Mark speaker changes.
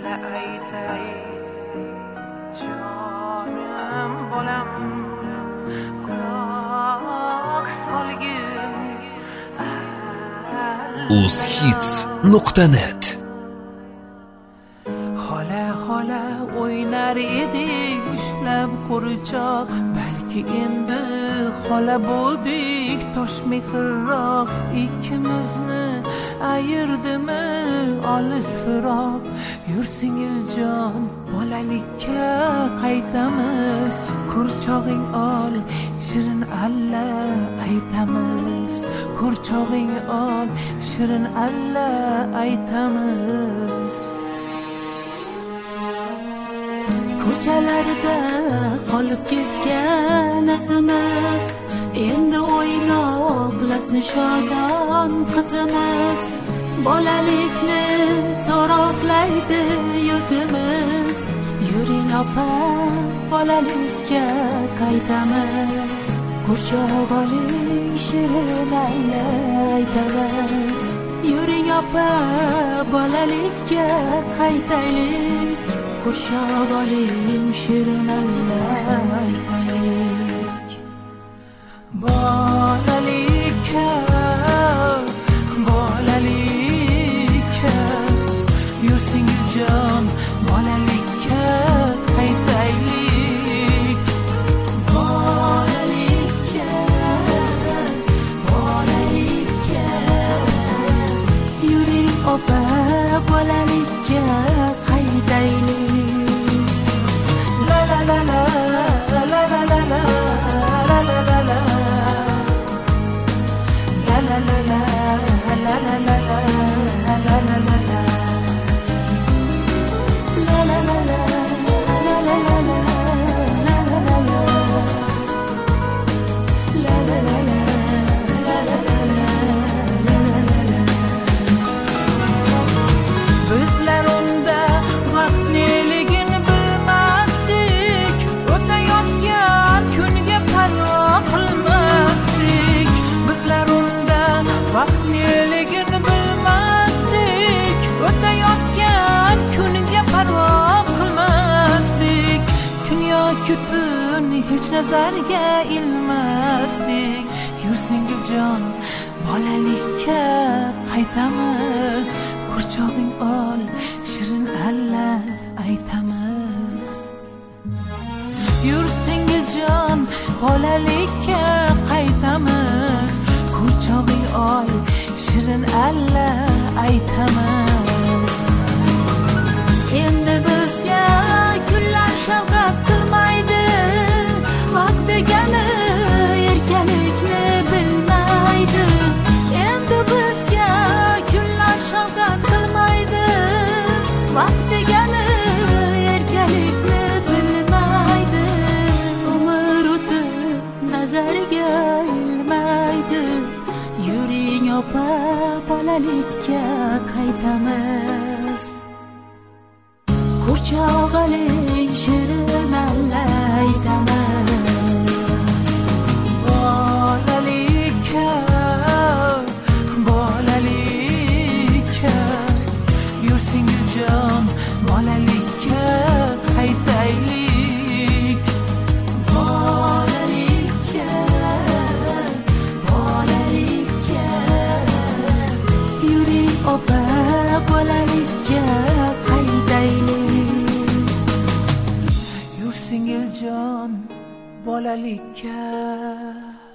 Speaker 1: alla aytay jonim bolam quloq solgin
Speaker 2: uzhits.net
Speaker 1: Xola o'ynar edik ushlab qo'richoq balki endi xola bo'ldik tosh mehrroq ikkimizni ayırdimi olis firoq yursingiljon bolalikka qaytamiz kurchog'ing ol shirin alla aytamiz kurchog'ing ol shirin alla aytamiz
Speaker 3: ko'chalarda qolib ketgan azimiz endi o'ynoqlasin shodon qizimiz bolalikni so'roqlaydi yuzimiz yuring opa bolalikka qaytamiz kurchoq oling shirin alla aytamiz yuring opa bolalikka qaytaylik kurchoq oling shirin alla aytaylik
Speaker 1: bolalikka yursingiljon bolalikka qaytaylik
Speaker 3: bolalikka yuring opa bolalikka qaytaylik
Speaker 1: bizlar unda vaqt neligini bilmasdik o'tayotgan kunga parvo qilmasdik bizlar unda vaqt neligini bilmasdik o'tayotgan kunga parvo qilmasdik kun yoki tun hech nazarga ilmasdik yursingiljon bolalikka qaytamiz kurchog'ing ol shirin alla aytamiz yursingiljon bolalikka qaytamiz kurchog'ing ol shirin alla aytamiz
Speaker 3: endi bizga kunlar shafqat qilmaydi vaqt degani erkalikni bilmaydi endi bizga kunlar shafqat qilmaydi vaqt degani erkalikni bilmaydi umr o'tib nazarga ilmaydi yuring opa bolalikka qaytamiz kurchoq oling shirin alla aytamiz
Speaker 1: bolalikka yursingiljon bolalikka qaytaylik
Speaker 3: bolalikka yuring opa bolalikka qaytaylik
Speaker 1: yursingiljon bolalikka